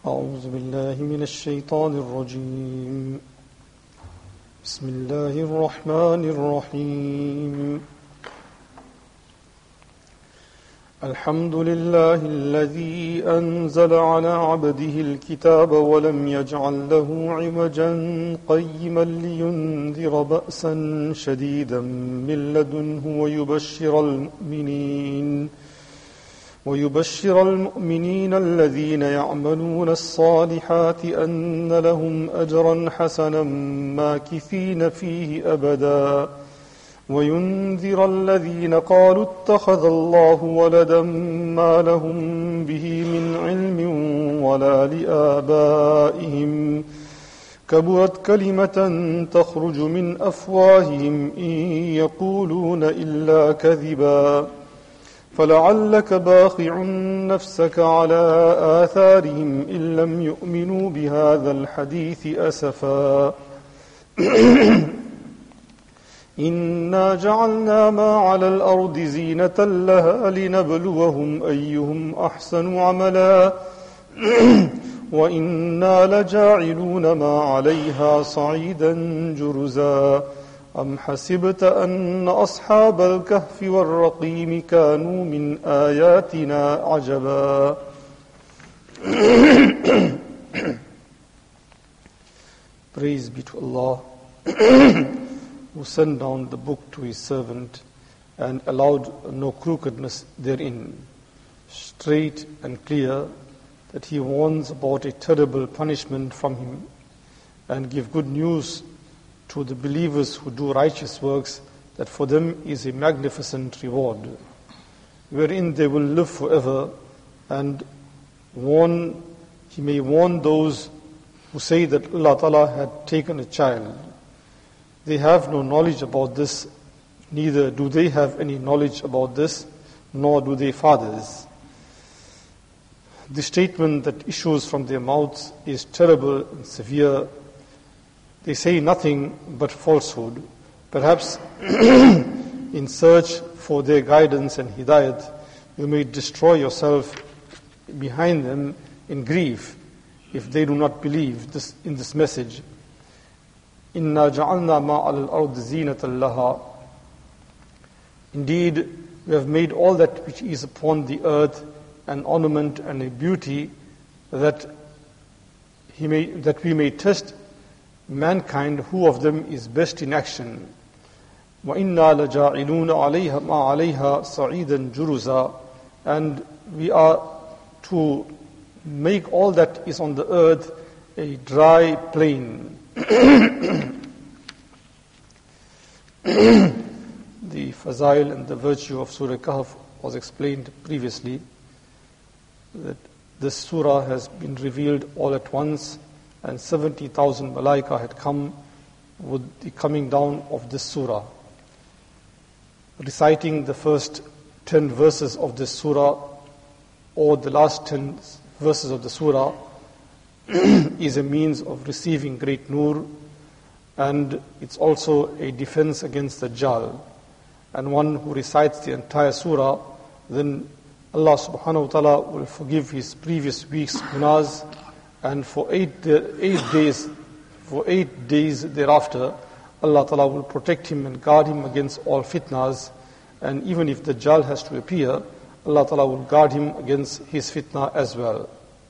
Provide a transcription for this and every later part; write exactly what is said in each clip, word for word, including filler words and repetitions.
أعوذ بالله من الشيطان الرجيم بسم الله الرحمن الرحيم الحمد لله الذي أنزل على عبده الكتاب ولم يجعل له عوجا قيما لينذر بأسا شديدا من لدنه ويبشر المؤمنين ويبشر المؤمنين الذين يعملون الصالحات أن لهم أجرا حسنا ماكثين فيه أبدا وينذر الذين قالوا اتخذ الله ولدا ما لهم به من علم ولا لآبائهم كبرت كلمة تخرج من أفواههم إن يقولون إلا كذبا فلعلك باخع نفسك على آثارهم إن لم يؤمنوا بهذا الحديث أسفا إنا جعلنا ما على الأرض زينة لها لنبلوهم أيهم أحسن عملا وإنا لجاعلون ما عليها صعيدا جرزا أم حسبت أن أصحاب الكهف والرقيم كانوا من آياتنا عجبا Praise be to Allah who sent down the book to his servant and allowed no crookedness therein, straight and clear, that he warns about a terrible punishment from him and give good news to the believers who do righteous works, that for them is a magnificent reward, wherein they will live forever, and warn, he may warn those who say that Allah Ta'ala had taken a child. They have no knowledge about this, neither do they have any knowledge about this, nor do their fathers. The statement that issues from their mouths is terrible and severe. They say nothing but falsehood. Perhaps in search for their guidance and hidayat, you may destroy yourself behind them in grief if they do not believe this, in this message. Inna ja'alna ma al ard zinatan laha. Indeed, we have made all that which is upon the earth an ornament and a beauty, that he may that we may test mankind who of them is best in action. وَإِنَّا لَجَاعِلُونَ عَلَيْهَا مَا عَلَيْهَا صَعِيدًا جُرُزًا. And we are to make all that is on the earth a dry plain. The fazail and the virtue of Surah Kahf was explained previously, that this surah has been revealed all at once, and seventy thousand malaika had come with the coming down of this surah. Reciting the first ten verses of this surah, or the last ten verses of the surah, is a means of receiving great nur, and it's also a defense against the Dajjal. And one who recites the entire surah, then Allah subhanahu wa ta'ala will forgive his previous week's gunas, and for eight, eight days, for eight days thereafter, Allah Ta'ala will protect him and guard him against all fitnas. And even if the Dajjal has to appear, Allah Ta'ala will guard him against his fitna as well.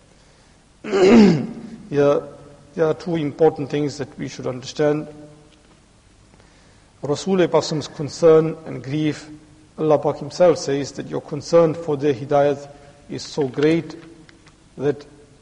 Here, there are two important things that we should understand. Rasul Pak's concern and grief, Allah Pak himself says that your concern for their hidayat is so great that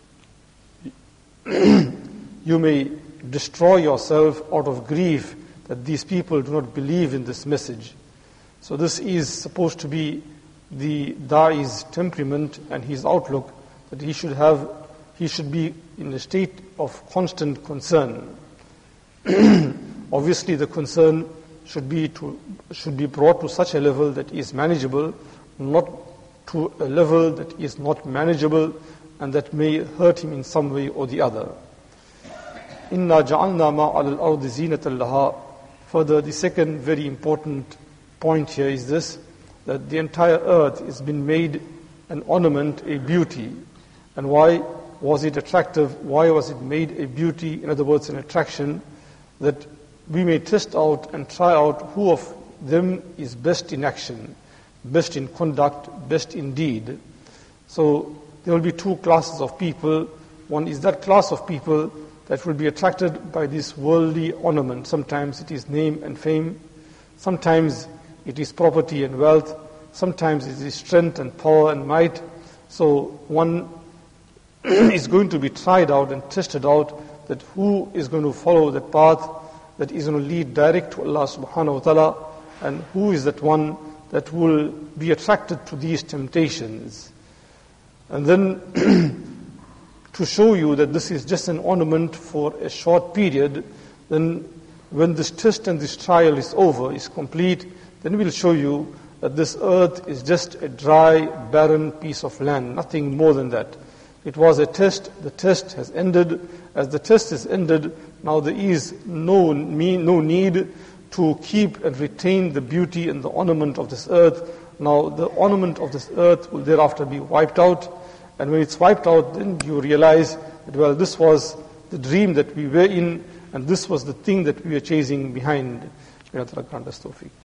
you may destroy yourself out of grief that these people do not believe in this message. So this is supposed to be the da'i's temperament and his outlook, that he should have, he should be in a state of constant concern. Obviously the concern should be to should be brought to such a level that is manageable, not to a level that is not manageable and that may hurt him in some way or the other. Inna ja'alna ma 'ala al-ardi zinatan laha. Further, the second very important point here is this, that the entire earth has been made an ornament, a beauty. And why? Was it attractive? Why was it made a beauty? In other words, an attraction, that we may test out and try out who of them is best in action, best in conduct, best in deed. So there will be two classes of people. One is that class of people that will be attracted by this worldly ornament. Sometimes it is name and fame. Sometimes it is property and wealth. Sometimes it is strength and power and might. So one is going to be tried out and tested out, that who is going to follow that path that is going to lead direct to Allah subhanahu wa ta'ala, and who is that one that will be attracted to these temptations. And then to show you that this is just an ornament for a short period, then when this test and this trial is over, is complete, then we'll show you that this earth is just a dry, barren piece of land, nothing more than that. It was a test, the test has ended. As the test is ended, now there is no, no need to keep and retain the beauty and the ornament of this earth. Now the ornament of this earth will thereafter be wiped out, and when it's wiped out, then you realize that, well, this was the dream that we were in, and this was the thing that we were chasing behind. May Allah grant us tawfiq.